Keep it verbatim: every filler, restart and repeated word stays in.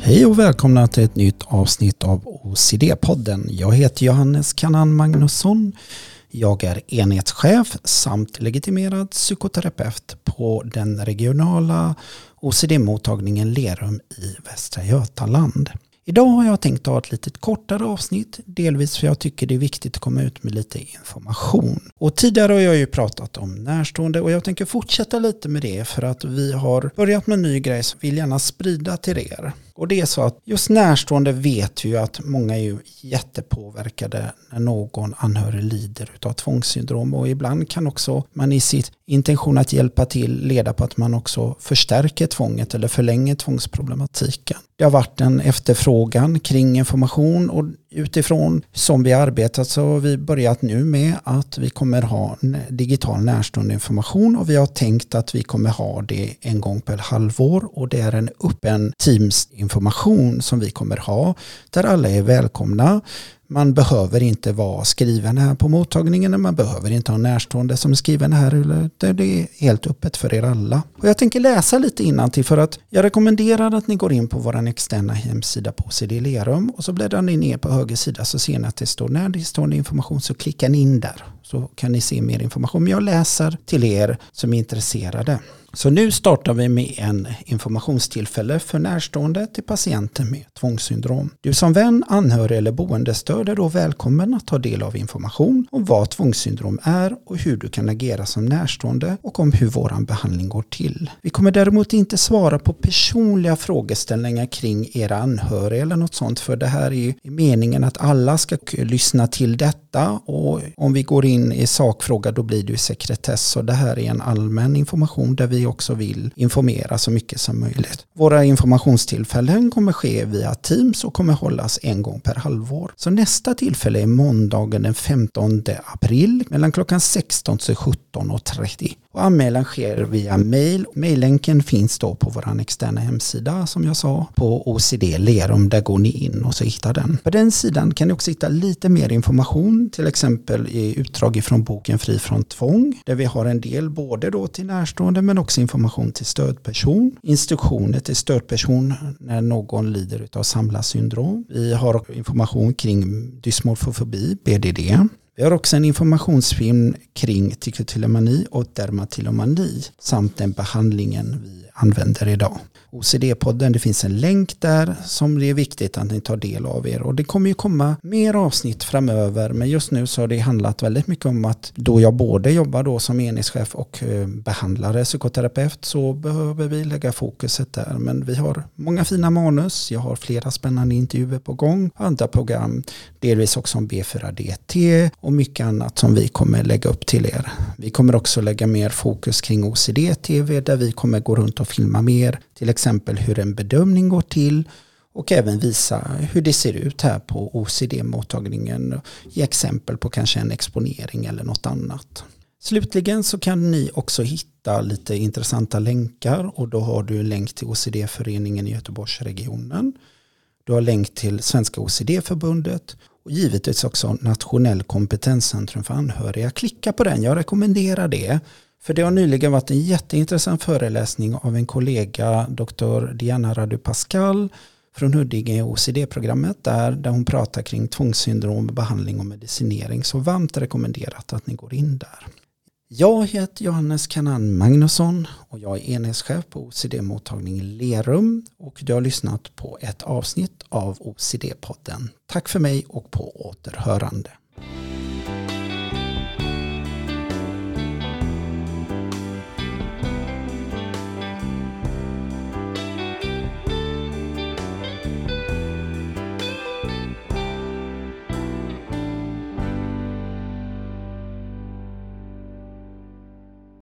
Hej och välkomna till ett nytt avsnitt av O C D-podden. Jag heter Johannes Kanan Magnusson. Jag är enhetschef samt legitimerad psykoterapeut på den regionala O C D-mottagningen Lerum i Västra Götaland. Idag har jag tänkt ha ett lite kortare avsnitt, delvis för jag tycker det är viktigt att komma ut med lite information. Och tidigare har jag ju pratat om närstående och jag tänker fortsätta lite med det för att vi har börjat med en ny grej som vi vill gärna sprida till er. Och det är så att just närstående vet ju att många är ju jättepåverkade när någon anhörig lider av tvångssyndrom. Och ibland kan också man i sitt intention att hjälpa till leda på att man också förstärker tvånget eller förlänger tvångsproblematiken. Det har varit en efterfrågan kring information och utifrån som vi arbetat så har vi börjat nu med att vi kommer ha digital närstående information och vi har tänkt att vi kommer ha det en gång per halvår och det är en öppen Teams information som vi kommer ha där alla är välkomna. Man behöver inte vara skriven här på mottagningen, man behöver inte ha närstående som är skriven här, det är helt öppet för er alla. Och jag tänker läsa lite innantill för att jag rekommenderar att ni går in på vår externa hemsida på O C D Lerum och så bläddrar ni ner på höger sida så ser ni att det står närstående information så klickar ni in där så kan ni se mer information. Men jag läser till er som är intresserade. Så nu startar vi med en informationstillfälle för närstående till patienter med tvångssyndrom. Du som vän, anhörig eller boendestöd är då välkommen att ta del av information om vad tvångssyndrom är och hur du kan agera som närstående och om hur våran behandling går till. Vi kommer däremot inte svara på personliga frågeställningar kring era anhöriga eller något sånt för det här är ju meningen att alla ska lyssna till detta och om vi går in i sakfråga då blir det ju sekretess så det här är en allmän information där vi också vill informera så mycket som möjligt. Våra informationstillfällen kommer ske via Teams och kommer hållas en gång per halvår. Så nästa tillfälle är måndagen den femtonde april mellan klockan sexton till sjutton trettio. Och anmälan sker via mail. Maillänken finns då på vår externa hemsida som jag sa på O C D Lerum. Där går ni in och så hittar den. På den sidan kan ni också hitta lite mer information. Till exempel i utdrag ifrån boken Fri från tvång. Där vi har en del både då till närstående men också information till stödperson. Instruktioner till stödperson när någon lider av samlarsyndrom. Vi har information kring dysmorfofobi, B D D. Vi har också en informationsfilm kring trichotillomani och dermatillomani samt den behandlingen vi använder idag. O C D-podden, det finns en länk där som det är viktigt att ni tar del av er och det kommer ju komma mer avsnitt framöver men just nu så har det handlat väldigt mycket om att då jag både jobbar då som enhetschef och behandlare, psykoterapeut så behöver vi lägga fokuset där men vi har många fina manus, jag har flera spännande intervjuer på gång, andra program, delvis också om B fyra D T och mycket annat som vi kommer lägga upp till er. Vi kommer också lägga mer fokus kring O C D-T V där vi kommer gå runt och filma mer, till exempel hur en bedömning går till och även visa hur det ser ut här på O C D-mottagningen, ge exempel på kanske en exponering eller något annat. Slutligen så kan ni också hitta lite intressanta länkar och då har du länk till O C D-föreningen i Göteborgsregionen. Du har länk till Svenska O C D-förbundet och givetvis också Nationell kompetenscentrum för anhöriga. Klicka på den, jag rekommenderar det. För det har nyligen varit en jätteintressant föreläsning av en kollega, doktor Diana Radu-Pascal från Huddinge O C D-programmet där, där hon pratar kring tvångssyndrom, behandling och medicinering. Så varmt rekommenderat att ni går in där. Jag heter Johannes Kanan Magnusson och jag är enhetschef på O C D-mottagningen Lerum och du har lyssnat på ett avsnitt av O C D-podden. Tack för mig och på återhörande.